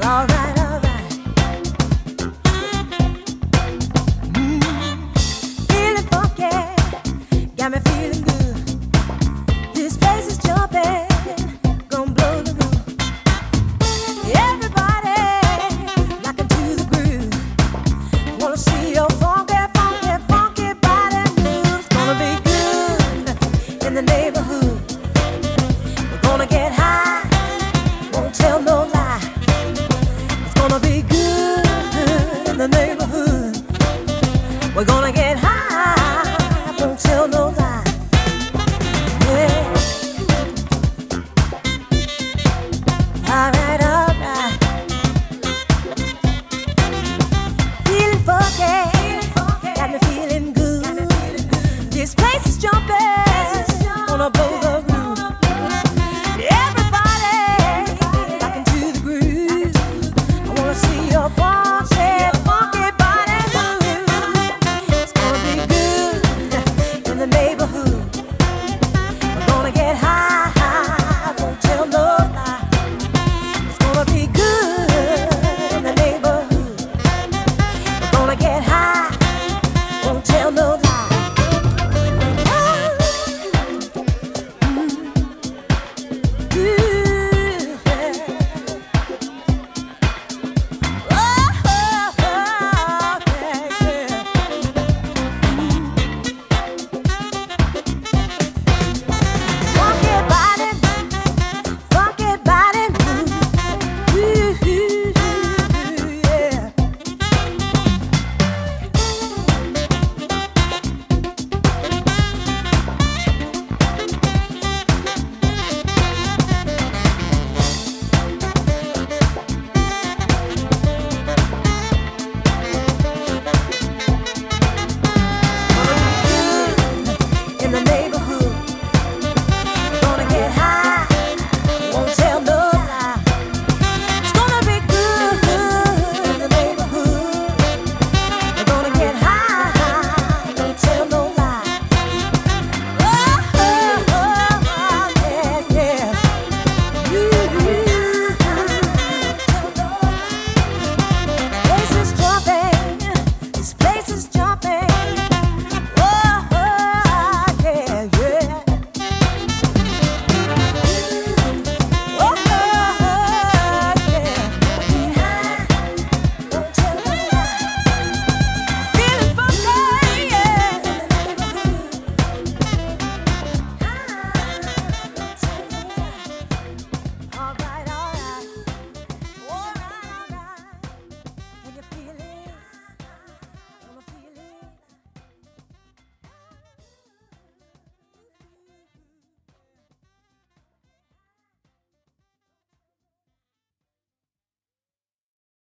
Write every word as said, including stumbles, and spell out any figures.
All right, all right. Mm. Feeling funky, got me feeling good. This place is jumping, gonna blow the roof. Everybody rocking to the groove. Wanna see your funky, funky, funky body move. It's gonna be good in the neighborhood. We're gonna get high, won't tell no lie. It's gonna be good in the neighborhood. We're gonna get high, won't tell no lie. Yeah. All right.